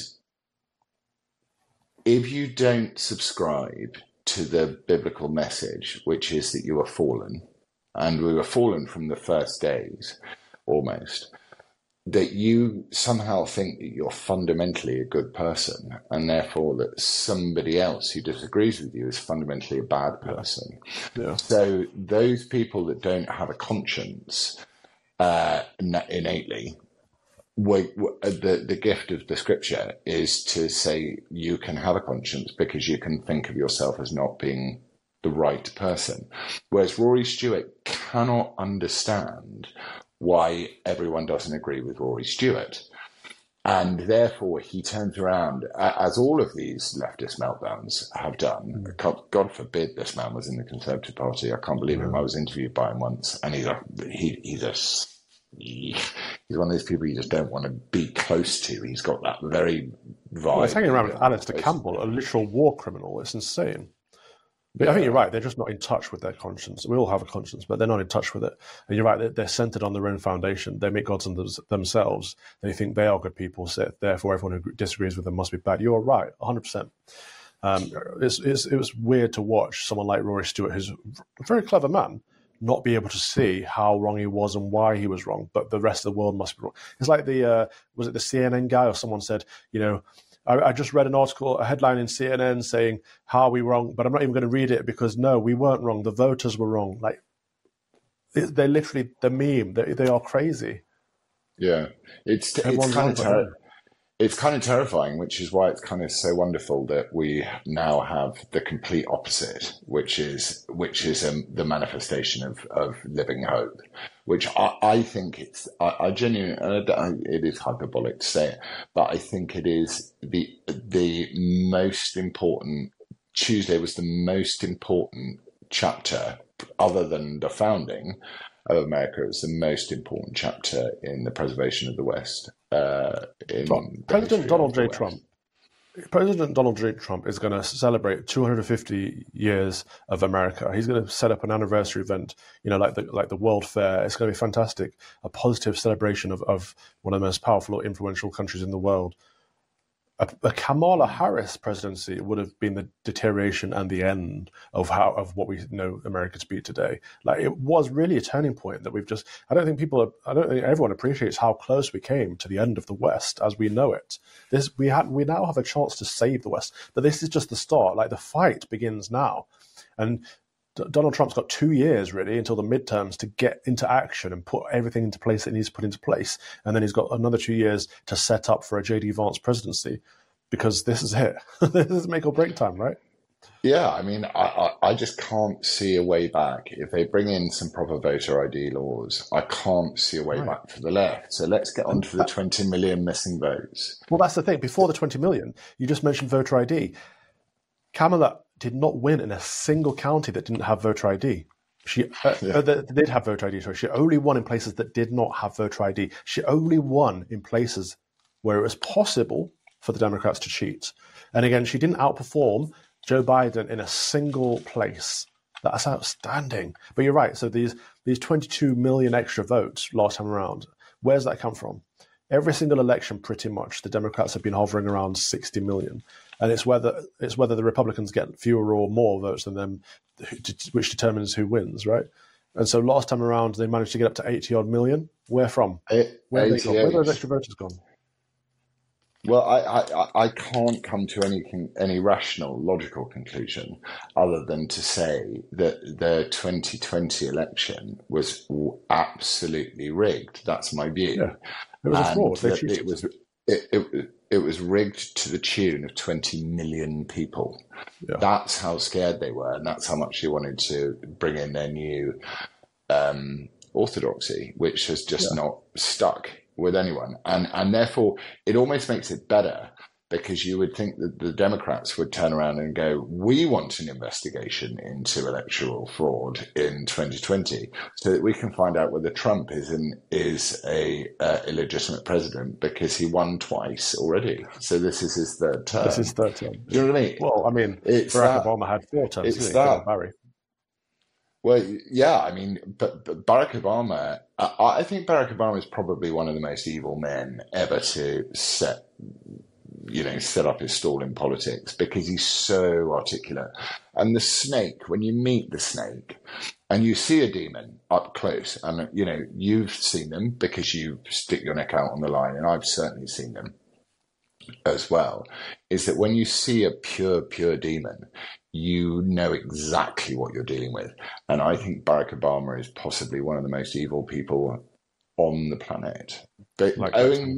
if you don't subscribe to the biblical message, which is that you are fallen, and we were fallen from the first days, almost, that you somehow think that you're fundamentally a good person, and therefore that somebody else who disagrees with you is fundamentally a bad person. Yeah. So those people that don't have a conscience innately, the gift of the scripture is to say you can have a conscience because you can think of yourself as not being the right person. Whereas Rory Stewart cannot understand why everyone doesn't agree with Rory Stewart. And therefore he turns around, as all of these leftist meltdowns have done. God forbid this man was in the Conservative Party. I can't believe him. I was interviewed by him once, and he's one of those people you just don't want to be close to. He's got that very vibe. He's hanging around with Alistair Campbell, a literal war criminal. It's insane. But I think you're right. They're just not in touch with their conscience. We all have a conscience, but they're not in touch with it. And you're right. They're centered on their own foundation. They make gods themselves. They think they are good people. So therefore, everyone who disagrees with them must be bad. You are right, 100%. It was weird to watch someone like Rory Stewart, who's a very clever man, not be able to see how wrong he was and why he was wrong, but the rest of the world must be wrong. It's like was it the CNN guy or someone said, I just read an article, a headline in CNN saying, how are we wrong? But I'm not even going to read it because no, we weren't wrong. The voters were wrong. Like, they're literally the meme. They are crazy. Yeah. It's kind of terrifying, which is why it's kind of so wonderful that we now have the complete opposite, which is the manifestation of living hope, which I think I genuinely, it is hyperbolic to say it, but I think it is the most important. Tuesday was the most important chapter, other than the founding of America. It was the most important chapter in the preservation of the West. President Donald J. Trump is going to celebrate 250 years of America. He's going to set up an anniversary event, like the World Fair. It's going to be fantastic, a positive celebration of one of the most powerful or influential countries in the world. A Kamala Harris presidency would have been the deterioration and the end of what we know America to be today. Like, it was really a turning point that I don't think everyone appreciates how close we came to the end of the West as we know it. We now have a chance to save the West, but this is just the start. Like, the fight begins now, and Donald Trump's got 2 years really until the midterms to get into action and put everything into place that needs to put into place. And then he's got another 2 years to set up for a J.D. Vance presidency, because this is it. This is make or break time, right? Yeah, I mean, I just can't see a way back. If they bring in some proper voter ID laws, I can't see a way back for the left. So let's get on to the 20 million missing votes. Well, that's the thing. Before the 20 million, you just mentioned voter ID. Kamala did not win in a single county that didn't have voter ID. She did have voter ID. Sorry, she only won in places that did not have voter ID. She only won in places where it was possible for the Democrats to cheat. And again, she didn't outperform Joe Biden in a single place. That's outstanding. But you're right. So these 22 million extra votes last time around, where's that come from? Every single election, pretty much, the Democrats have been hovering around 60 million. And it's whether the Republicans get fewer or more votes than them, which determines who wins, right? And so last time around, they managed to get up to 80-odd million. Where from? Where are those extra voters gone? Well, I can't come to any rational, logical conclusion other than to say that the 2020 election was absolutely rigged. That's my view, Yeah, it was a and fraud. They that cheated. it was rigged to the tune of 20 million people. Yeah. That's how scared they were, and that's how much they wanted to bring in their new orthodoxy, which has just not stuck with anyone. And therefore, it almost makes it better, because you would think that the Democrats would turn around and go, we want an investigation into electoral fraud in 2020 so that we can find out whether Trump is a illegitimate president, because he won twice already. So this is his third term. This is third term. Do you know what I mean? Well, I mean, Barack Obama had 4 terms. It's that. Barry. Well, yeah, I mean, but Barack Obama, I think Barack Obama is probably one of the most evil men ever to set up his stall in politics, because he's so articulate. And the snake, when you meet the snake and you see a demon up close, and, you've seen them because you stick your neck out on the line, and I've certainly seen them as well, is that when you see a pure demon, you know exactly what you're dealing with. And I think Barack Obama is possibly one of the most evil people on the planet. But owing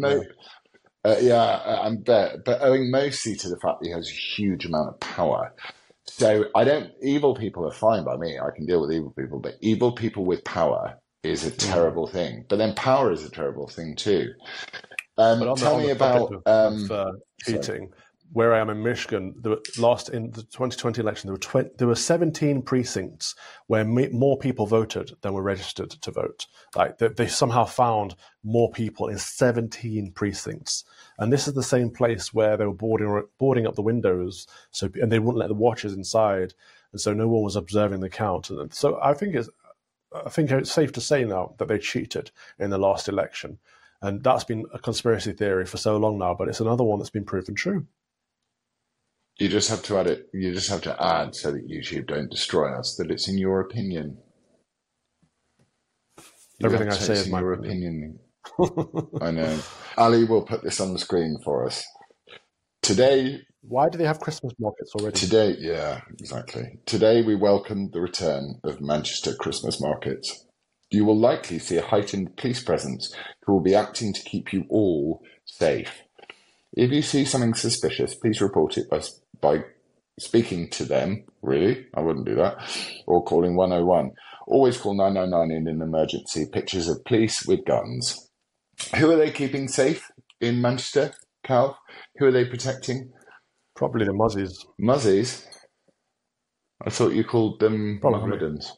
mostly to the fact that he has a huge amount of power. So evil people are fine by me. I can deal with evil people, but evil people with power is a terrible thing. But then power is a terrible thing too. Tell me about cheating. Where I am in Michigan, in the 2020 election, there were 17 precincts where more people voted than were registered to vote. Like they somehow found more people in 17 precincts, and this is the same place where they were boarding up the windows, and they wouldn't let the watchers inside, and so no one was observing the count. And so I think it's safe to say now that they cheated in the last election, and that's been a conspiracy theory for so long now. But it's another one that's been proven true. You just have to add it. You just have to add, so that YouTube don't destroy us, that it's in your opinion. Everything I say is my opinion. I know. Ali will put this on the screen for us. Today. Why do they have Christmas markets already? Today, yeah, exactly. Today we welcome the return of Manchester Christmas markets. You will likely see a heightened police presence who will be acting to keep you all safe. If you see something suspicious, please report it by speaking to them. Really? I wouldn't do that. Or calling 101. Always call 999 in an emergency. Pictures of police with guns. Who are they keeping safe in Manchester, Cal? Who are they protecting? Probably the Muzzies. Muzzies? I thought you called them Mohammedans.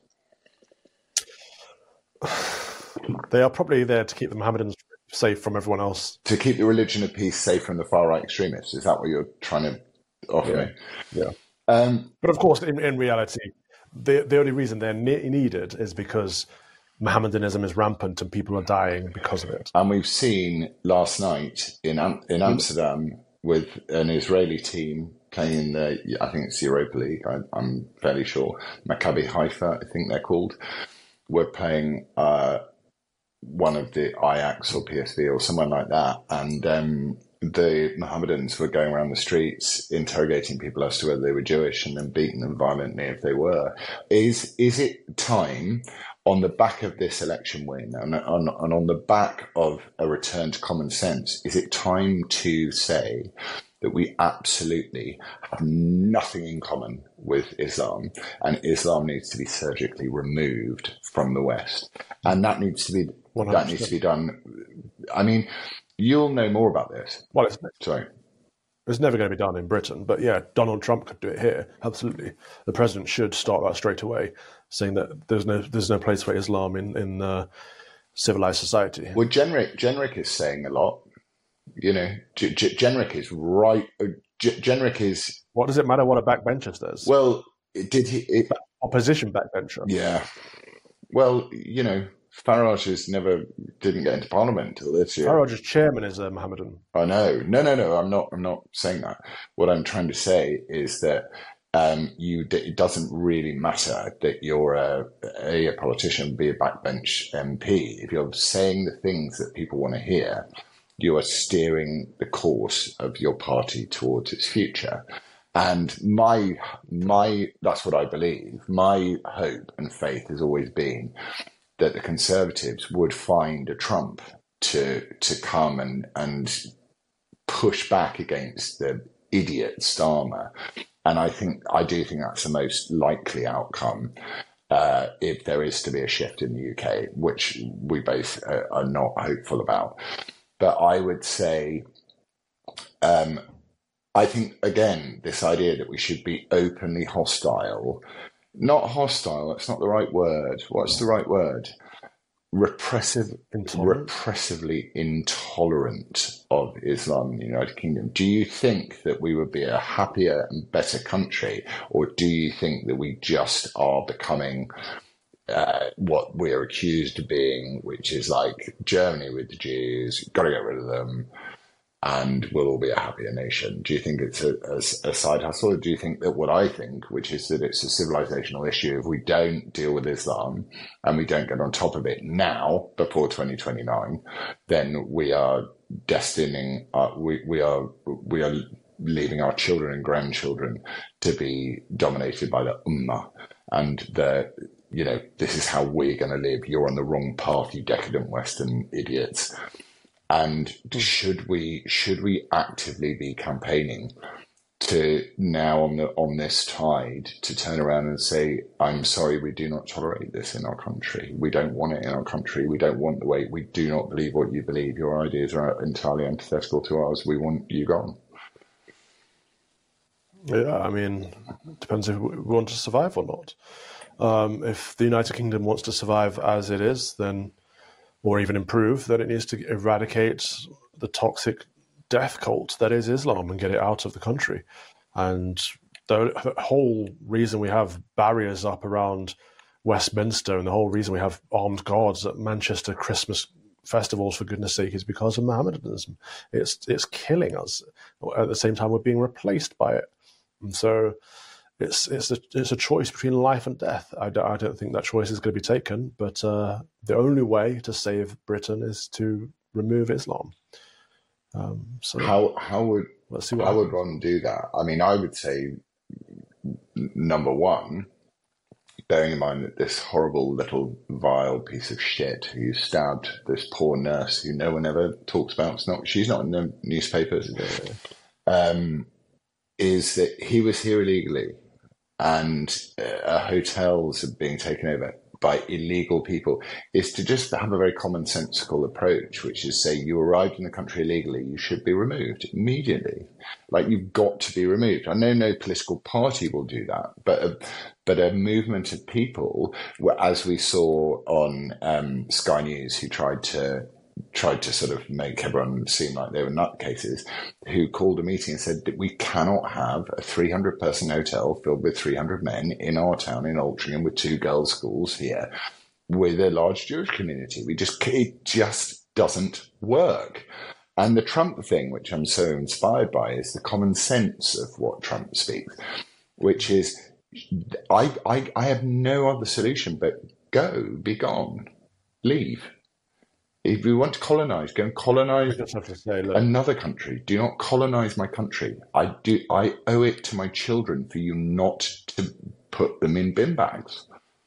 They are probably there to keep the Mohammedans safe from everyone else. To keep the religion of peace safe from the far-right extremists. Is that what you're trying to offer me? Yeah. But of course, in reality, the only reason they're needed is because Mohammedanism is rampant and people are dying because of it. And we've seen last night in Amsterdam with an Israeli team playing in I think it's the Europa League, I'm fairly sure, Maccabi Haifa, I think they're called, were playing one of the Ajax or PSV or someone like that, and the Mohammedans were going around the streets interrogating people as to whether they were Jewish and then beating them violently if they were. Is it time, on the back of this election win and on the back of a return to common sense, is it time to say that we absolutely have nothing in common with Islam, and Islam needs to be surgically removed from the West, and that needs to be 100%. That needs to be done? I mean, you'll know more about this. Well, it's never going to be done in Britain, but yeah, Donald Trump could do it here. Absolutely, the president should start that straight away, saying that there's no place for Islam in civilized society. Well, Jenrick is saying a lot. You know, Jenrick is right. Jenrick is. What does it matter what a backbencher says? Well, opposition backbencher? Yeah. Well, you know, Farage didn't get into Parliament until this year. Farage's chairman is a Mohammedan. I know. No. I'm not saying that. What I'm trying to say is that it doesn't really matter that you're a politician, be a backbench MP. If you're saying the things that people want to hear, you are steering the course of your party towards its future. And that's what I believe. My hope and faith has always been that the Conservatives would find a Trump to come and push back against the idiot Starmer. And I do think that's the most likely outcome if there is to be a shift in the UK, which we both are not hopeful about. But I would say, I think, again, this idea that we should be openly hostile, not hostile, that's not the right word. What's the right word? Repressively intolerant of Islam in the United Kingdom. Do you think that we would be a happier and better country, or do you think that we just are becoming what we're accused of being, which is like Germany with the Jews, got to get rid of them, and we'll all be a happier nation? Do you think it's a side hustle, or do you think that what I think, which is that it's a civilizational issue, if we don't deal with Islam and we don't get on top of it now, before 2029, then we are destining, we are leaving our children and grandchildren to be dominated by the Ummah, and this is how we're going to live. You're on the wrong path, you decadent Western idiots. And should we actively be campaigning to now on this tide to turn around and say, I'm sorry, we do not tolerate this in our country. We don't want it in our country. We don't want the way, we do not believe what you believe. Your ideas are entirely antithetical to ours. We want you gone. Yeah, I mean, it depends if we want to survive or not. If the United Kingdom wants to survive as it is, then, or even improve, then it needs to eradicate the toxic death cult that is Islam and get it out of the country. And the whole reason we have barriers up around Westminster and the whole reason we have armed guards at Manchester Christmas festivals, for goodness sake, is because of Mohammedanism. It's killing us. At the same time, we're being replaced by it. And so it's a choice between life and death. I don't think that choice is going to be taken, but the only way to save Britain is to remove Islam. So how would one do that? I mean, I would say, number one, bearing in mind that this horrible little vile piece of shit who stabbed this poor nurse who no one ever talks about, she's not in the newspapers, is that he was here illegally, and hotels are being taken over by illegal people, is to just have a very commonsensical approach, which is say you arrived in the country illegally, you should be removed immediately. Like, you've got to be removed. I know no political party will do that, but a movement of people, as we saw on Sky News, who tried to sort of make everyone seem like they were nutcases, who called a meeting and said that we cannot have a 300-person hotel filled with 300 men in our town in Altrincham with 2 girls' schools here with a large Jewish community. It just doesn't work. And the Trump thing, which I'm so inspired by, is the common sense of what Trump speaks, which is, I have no other solution but go, be gone, leave. If we want to colonize, go and colonize another country. Do not colonize my country. I owe it to my children for you not to put them in bin bags.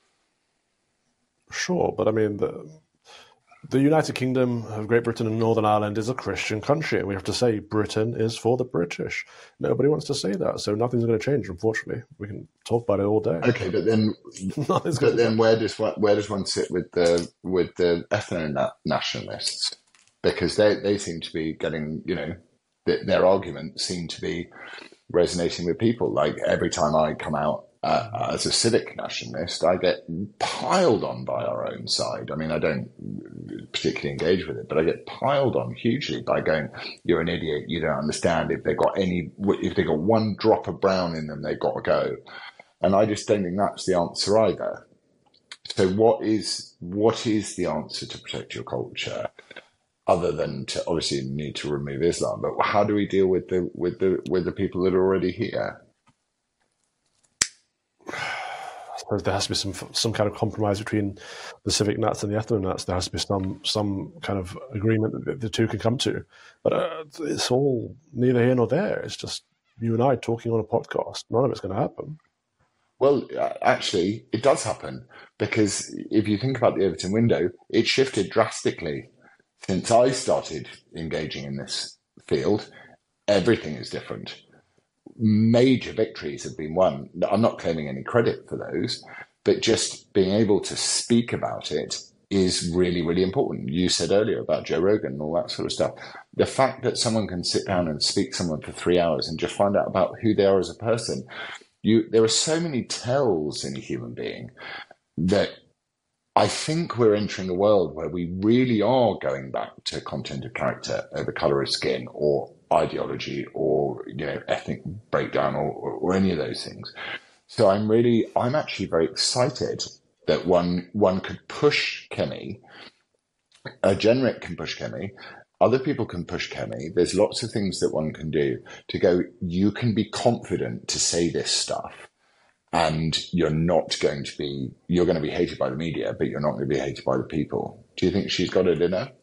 Sure, but I mean, the United Kingdom of Great Britain and Northern Ireland is a Christian country, and we have to say Britain is for the British. Nobody wants to say that, so nothing's going to change, unfortunately. We can talk about it all day. Okay, but then where does one sit with the ethno-nationalists? Because they seem to be getting, their arguments seem to be resonating with people. Like, every time I come out as a civic nationalist, I get piled on by our own side. I mean, I don't particularly engage with it, but I get piled on hugely by going, you're an idiot, you don't understand. If they got one drop of brown in them, they've got to go. And I just don't think that's the answer either. So what is the answer to protect your culture, other than to obviously need to remove Islam? But how do we deal with the people that are already here? suppose there has to be some kind of compromise between the civic nuts and the ethno nuts. There has to be some kind of agreement that the two can come to. But it's all neither here nor there. It's just you and I talking on a podcast. None of it's going to happen. Well, actually, it does happen, because if you think about the Overton window, it shifted drastically since I started engaging in this field. Everything is different. Major victories have been won. I'm not claiming any credit for those, but just being able to speak about it is really, really important. You said earlier about Joe Rogan and all that sort of stuff. The fact that someone can sit down and speak to someone for 3 hours and just find out about who they are as a person. There are so many tells in a human being that I think we're entering a world where we really are going back to content of character over colour of skin or ideology or ethnic breakdown or any of those things. So I'm actually very excited that one could push Kemi, a generic can push Kemi. Other people can push Kemi. There's lots of things that one can do to go, you can be confident to say this stuff, and you're going to be hated by the media, but you're not going to be hated by the people. Do you think she's got it in her?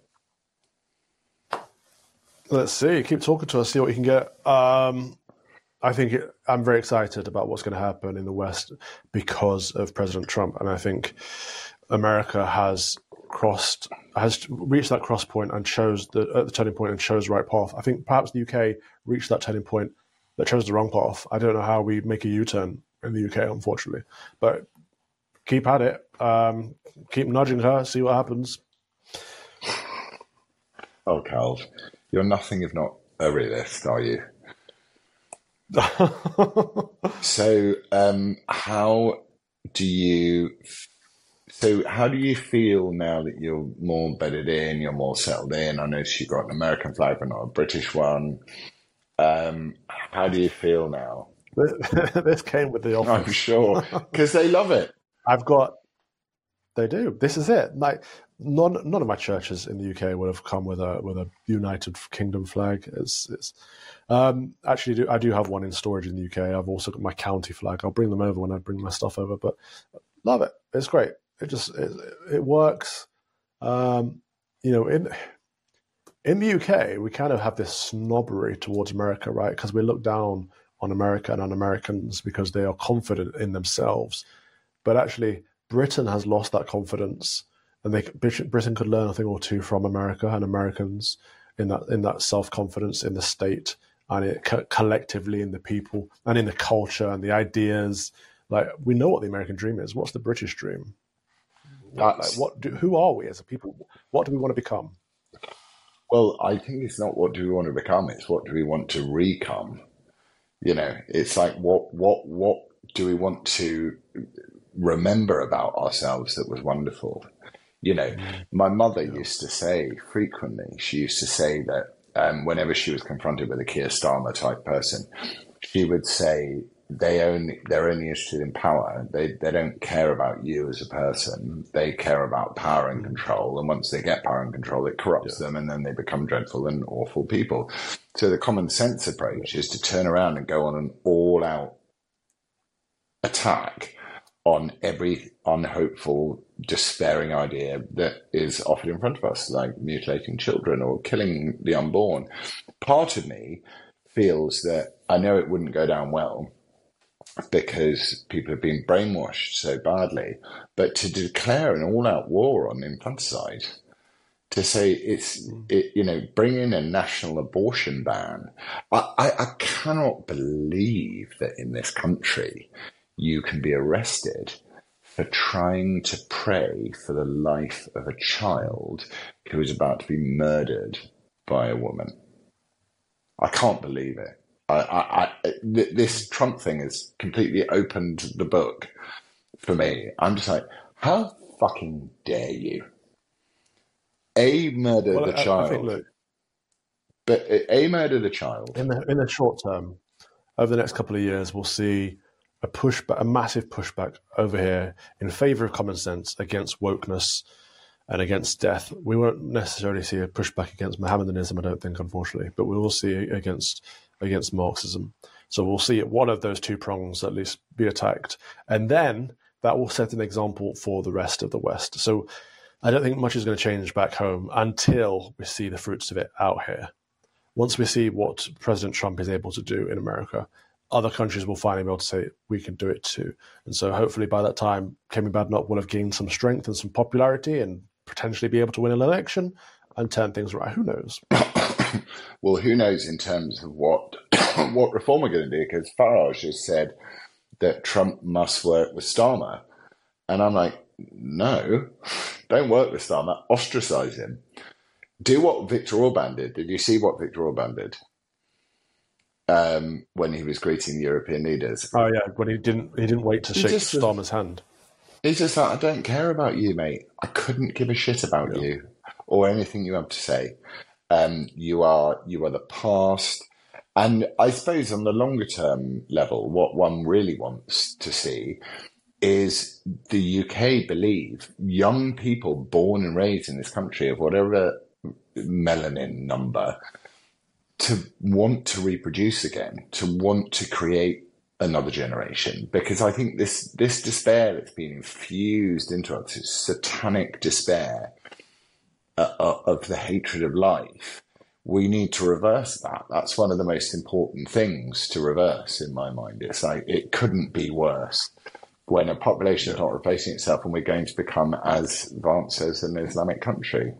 Let's see. Keep talking to us, see what you can get. I'm very excited about what's going to happen in the West because of President Trump. And I think America has reached that cross point and chose the turning point and chose the right path. I think perhaps the UK reached that turning point that chose the wrong path. I don't know how we make a U-turn in the UK, unfortunately, but keep at it. Keep nudging her, see what happens. Oh, Cal, you're nothing if not a realist, are you? So, how do you feel now that you're more bedded in, you're more settled in? I noticed you've got an American flag but not a British one. How do you feel now? This came with the offer. I'm sure, because they love it. They do. This is it. Like none of my churches in the UK would have come with a United Kingdom flag. Actually, I do have one in storage in the UK. I've also got my county flag. I'll bring them over when I bring my stuff over. But love it. It's great. It works. In the UK, we kind of have this snobbery towards America, right? Because we look down on America and on Americans because they are confident in themselves. But actually, Britain has lost that confidence, and Britain could learn a thing or two from America and Americans in that self-confidence in the state and collectively in the people and in the culture and the ideas. Like, we know what the American dream is. What's the British dream? Who are we as a people? What do we want to become? Well, I think it's not what do we want to become, it's what do we want to recome. It's like what do we want to remember about ourselves that was wonderful. My mother used to say frequently, she used to say that whenever she was confronted with a Keir Starmer type person, she would say, they're only interested in power. They don't care about you as a person. They care about power and control. And once they get power and control, it corrupts them, and then they become dreadful and awful people. So the common sense approach is to turn around and go on an all-out attack on every unhopeful, despairing idea that is offered in front of us, like mutilating children or killing the unborn. Part of me feels that I know it wouldn't go down well, because people have been brainwashed so badly, but to declare an all-out war on infanticide, to say bring in a national abortion ban. I cannot believe that in this country you can be arrested for trying to pray for the life of a child who is about to be murdered by a woman. I can't believe it. This Trump thing has completely opened the book for me. I'm just like, how fucking dare you? Murder the child. Murder the child. In the short term, over the next couple of years, we'll see a massive pushback over here in favor of common sense against wokeness and against death. We won't necessarily see a pushback against Mohammedanism, I don't think, unfortunately, but we will see against Marxism. So we'll see one of those two prongs at least be attacked. And then that will set an example for the rest of the West. So I don't think much is going to change back home until we see the fruits of it out here. Once we see what President Trump is able to do in America, other countries will finally be able to say, we can do it too. And so hopefully by that time, Kemi Badenoch will have gained some strength and some popularity and potentially be able to win an election and turn things right. Who knows? Well, who knows in terms of what reform we're going to do, because Farage has said that Trump must work with Starmer. And I'm like, no, don't work with Starmer, ostracize him. Do what Viktor Orban did. Did you see what Viktor Orban did when he was greeting European leaders? Oh yeah, when he didn't wait to shake Starmer's hand. He's just like, I don't care about you, mate. I couldn't give a shit about you or anything you have to say. You are the past. And I suppose on the longer term level, what one really wants to see is the UK believe young people born and raised in this country of whatever melanin number to want to reproduce again, to want to create another generation. Because I think this despair that's been infused into us, this satanic despair of the hatred of life, we need to reverse that. That's one of the most important things to reverse in my mind. It's like, it couldn't be worse when a population is not replacing itself and we're going to become as advanced as an Islamic country.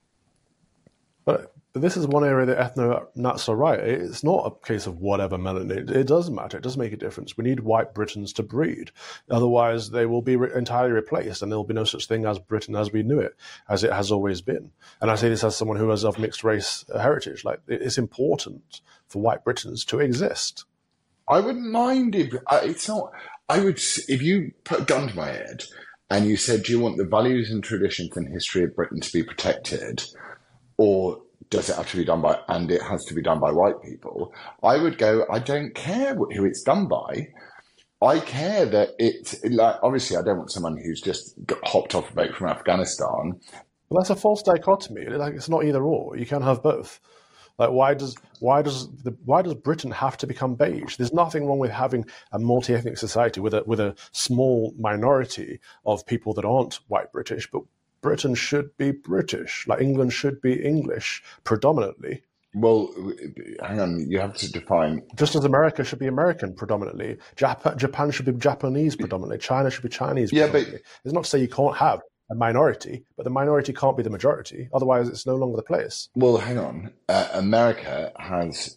But this is one area that ethno-nats are right. It's not a case of whatever melanin. It does matter. It does make a difference. We need white Britons to breed. Otherwise, they will be entirely replaced and there will be no such thing as Britain as we knew it, as it has always been. And I say this as someone who is of mixed race heritage. Like, it's important for white Britons to exist. I wouldn't mind if it's not. If you put a gun to my head and you said, do you want the values and traditions and history of Britain to be protected, or does it have to be done by, and it has to be done by white people? I would go, I don't care who it's done by. I care that it's, like, obviously I don't want someone who's just hopped off a boat from Afghanistan. Well, that's a false dichotomy. Like, it's not either or. You can have both. Like, why does Britain have to become beige? There's nothing wrong with having a multi-ethnic society with a small minority of people that aren't white British, but Britain should be British. Like, England should be English predominantly. Well, hang on, you have to define. Just as America should be American predominantly, Japan should be Japanese predominantly, China should be Chinese predominantly. It's not to say you can't have a minority, but the minority can't be the majority. Otherwise, it's no longer the place. Well, hang on. America has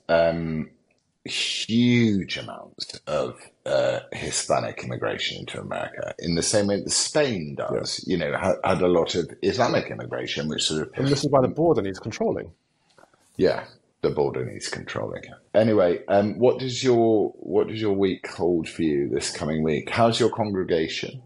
huge amounts of Hispanic immigration into America, in the same way that Spain does. Yeah. You know, had a lot of Islamic immigration, which sort of. And this is why the border needs controlling. Yeah, the border needs controlling. Anyway, what does your week hold for you this coming week? How's your congregation?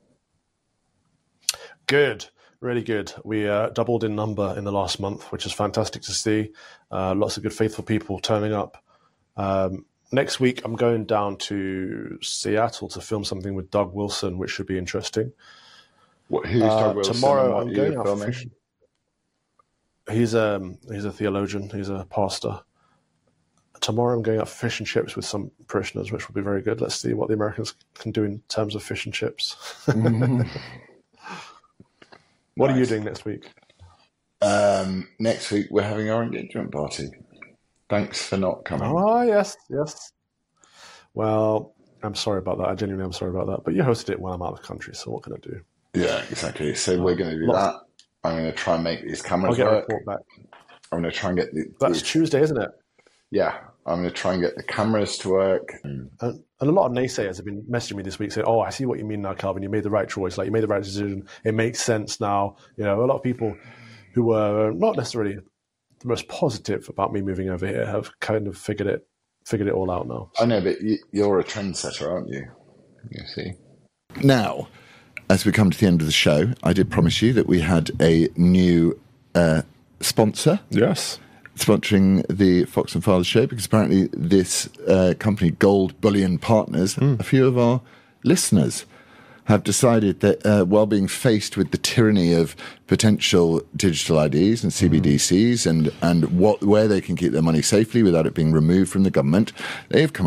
Good, really good. We doubled in number in the last month, which is fantastic to see. Lots of good, faithful people turning up. Next week, I'm going down to Seattle to film something with Doug Wilson, which should be interesting. Who's Doug Wilson? Tomorrow, I'm going out fishing. He's a theologian. He's a pastor. Tomorrow, I'm going out for fish and chips with some parishioners, which will be very good. Let's see what the Americans can do in terms of fish and chips. What are you doing next week? Next week, we're having our engagement party. Thanks for not coming. Oh, yes. Well, I'm sorry about that. I genuinely am sorry about that. But you hosted it when I'm out of the country, so what can I do? Yeah, exactly. So we're going to do that. I'm going to try and make these cameras work. I'll get a report back. I'm going to try and get That's Tuesday, isn't it? Yeah. I'm going to try and get the cameras to work. And a lot of naysayers have been messaging me this week saying, oh, I see what you mean now, Calvin. You made the right choice. Like, you made the right decision. It makes sense now. You know, a lot of people who were not necessarily the most positive about me moving over here have kind of figured it all out now. I know, but you're a trendsetter, aren't you? You see. Now, as we come to the end of the show, I did promise you that we had a new sponsor. Yes. Sponsoring the Fox and Fathers show, because apparently this company, Gold Bullion Partners, a few of our listeners have decided that while being faced with the tyranny of potential digital IDs and CBDCs and where they can keep their money safely without it being removed from the government, they have come up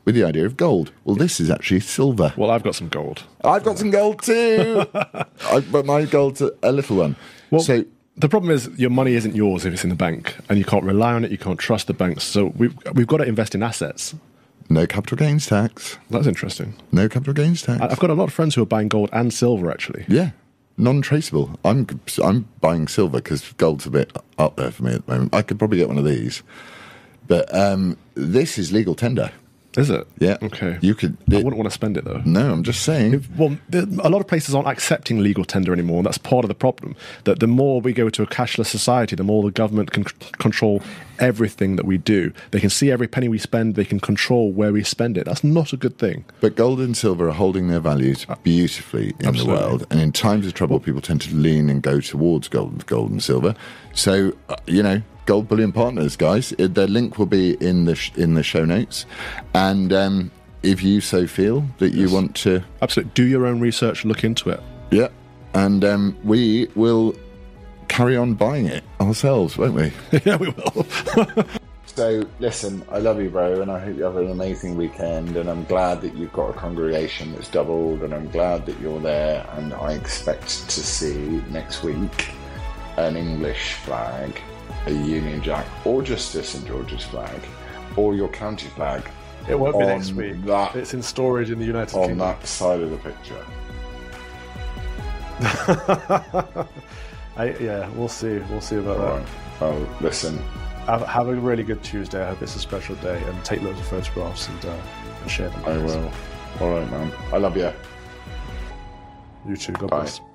with the idea of gold. Well, this is actually silver. Well, I've got some gold. I've got some gold too, but my gold's a little one. Well, so the problem is your money isn't yours if it's in the bank, and you can't rely on it. You can't trust the banks. So we've got to invest in assets. No capital gains tax. That's interesting. No capital gains tax. I've got a lot of friends who are buying gold and silver, actually. Yeah, non-traceable. I'm buying silver because gold's a bit up there for me at the moment. I could probably get one of these, but this is legal tender. Is it? Yeah. Okay. You could. I wouldn't want to spend it though. No, I'm just saying. A lot of places aren't accepting legal tender anymore, and that's part of the problem. That the more we go to a cashless society, the more the government can control everything that we do. They can see every penny we spend. They can control where we spend it. That's not a good thing. But gold and silver are holding their values beautifully in the world, and in times of trouble, people tend to lean and go towards gold and silver. So Gold Bullion Partners, guys. Their link will be in the show notes, and if you so feel that you want to, absolutely do your own research, look into it. Yeah, and we will carry on buying it ourselves, won't we? Yeah, we will. So listen, I love you, bro, and I hope you have an amazing weekend. And I'm glad that you've got a congregation that's doubled, and I'm glad that you're there. And I expect to see next week an English flag, a Union Jack, or just a St George's flag, or your county flag. It won't be next week. It's in storage in the United Kingdom. On that side of the picture. We'll see. We'll see about that. Oh, listen. Have a really good Tuesday. I hope it's a special day, and take loads of photographs and share them. I will. All right, man. I love you. You too. God bless.